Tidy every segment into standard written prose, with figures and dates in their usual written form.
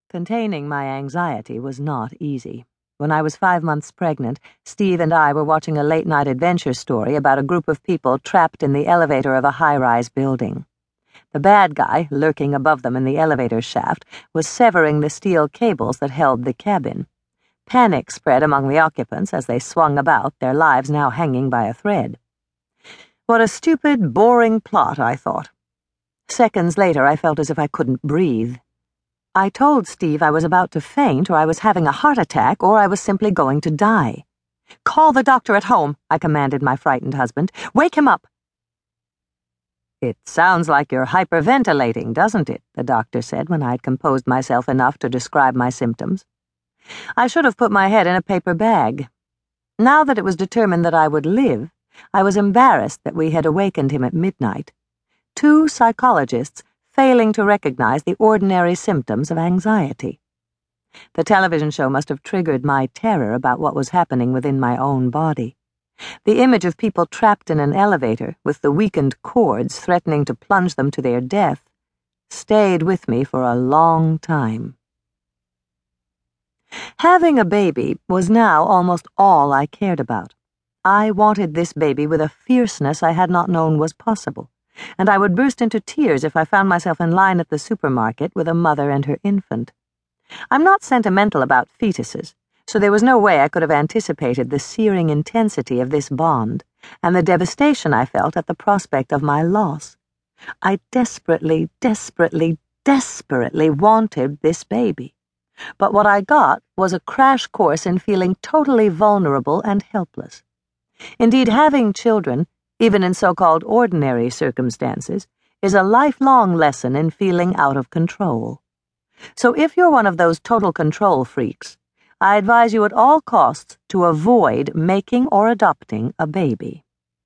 Containing my anxiety was not easy. When I was 5 months pregnant, Steve and I were watching a late-night adventure story about a group of people trapped in the elevator of a high-rise building. The bad guy, lurking above them in the elevator shaft, was severing the steel cables that held the cabin. Panic spread among the occupants as they swung about, their lives now hanging by a thread. What a stupid, boring plot, I thought. Seconds later, I felt as if I couldn't breathe. I told Steve I was about to faint, or I was having a heart attack, or I was simply going to die. "Call the doctor at home," I commanded my frightened husband. "Wake him up." "It sounds like you're hyperventilating, doesn't it?" the doctor said when I had composed myself enough to describe my symptoms. I should have put my head in a paper bag. Now that it was determined that I would live, I was embarrassed that we had awakened him at midnight. 2 psychologists failing to recognize the ordinary symptoms of anxiety. The television show must have triggered my terror about what was happening within my own body. The image of people trapped in an elevator with the weakened cords threatening to plunge them to their death stayed with me for a long time. Having a baby was now almost all I cared about. I wanted this baby with a fierceness I had not known was possible, and I would burst into tears if I found myself in line at the supermarket with a mother and her infant. I'm not sentimental about fetuses, so there was no way I could have anticipated the searing intensity of this bond and the devastation I felt at the prospect of my loss. I desperately, desperately, desperately wanted this baby. But what I got was a crash course in feeling totally vulnerable and helpless. Indeed, having children, even in so-called ordinary circumstances, is a lifelong lesson in feeling out of control. So if you're one of those total control freaks, I advise you at all costs to avoid making or adopting a baby.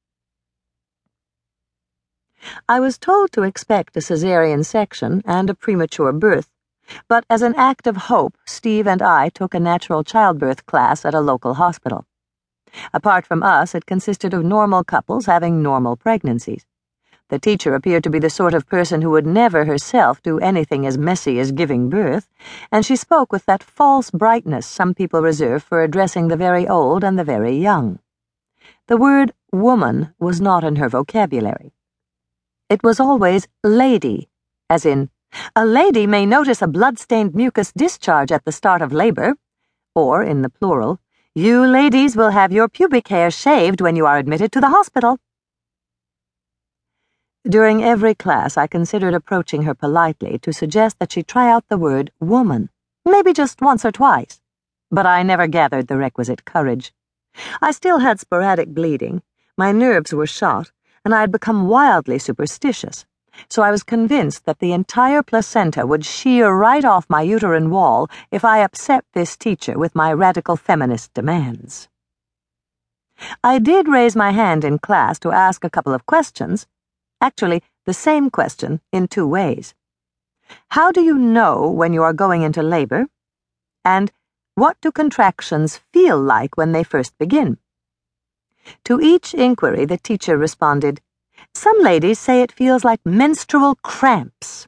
I was told to expect a cesarean section and a premature birth, but as an act of hope, Steve and I took a natural childbirth class at a local hospital. Apart from us, it consisted of normal couples having normal pregnancies. The teacher appeared to be the sort of person who would never herself do anything as messy as giving birth, and she spoke with that false brightness some people reserve for addressing the very old and the very young. The word woman was not in her vocabulary. It was always lady, as in, "A lady may notice a blood-stained mucus discharge at the start of labor," or, in the plural, "You ladies will have your pubic hair shaved when you are admitted to the hospital." During every class, I considered approaching her politely to suggest that she try out the word woman, maybe just once or twice, but I never gathered the requisite courage. I still had sporadic bleeding, my nerves were shot, and I had become wildly superstitious, so I was convinced that the entire placenta would shear right off my uterine wall if I upset this teacher with my radical feminist demands. I did raise my hand in class to ask a couple of questions, actually the same question in 2 ways. How do you know when you are going into labor? And what do contractions feel like when they first begin? To each inquiry, the teacher responded, "Some ladies say it feels like menstrual cramps."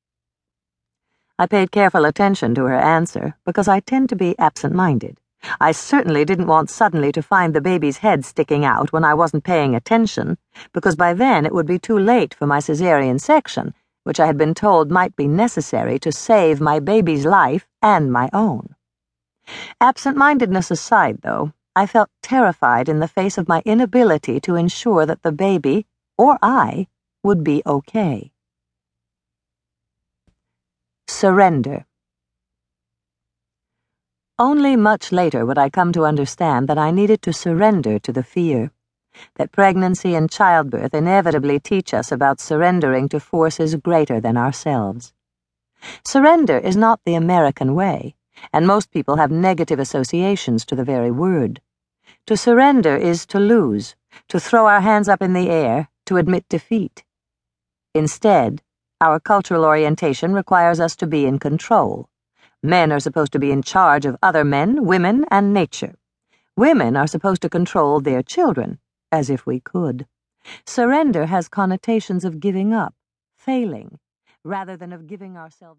I paid careful attention to her answer because I tend to be absent-minded. I certainly didn't want suddenly to find the baby's head sticking out when I wasn't paying attention, because by then it would be too late for my cesarean section, which I had been told might be necessary to save my baby's life and my own. Absent-mindedness aside, though, I felt terrified in the face of my inability to ensure that the baby, or I, would be okay. Surrender. Only much later would I come to understand that I needed to surrender to the fear, that pregnancy and childbirth inevitably teach us about surrendering to forces greater than ourselves. Surrender is not the American way, and most people have negative associations to the very word. To surrender is to lose, to throw our hands up in the air, to admit defeat. Instead, our cultural orientation requires us to be in control. Men are supposed to be in charge of other men, women, and nature. Women are supposed to control their children, as if we could. Surrender has connotations of giving up, failing, rather than of giving ourselves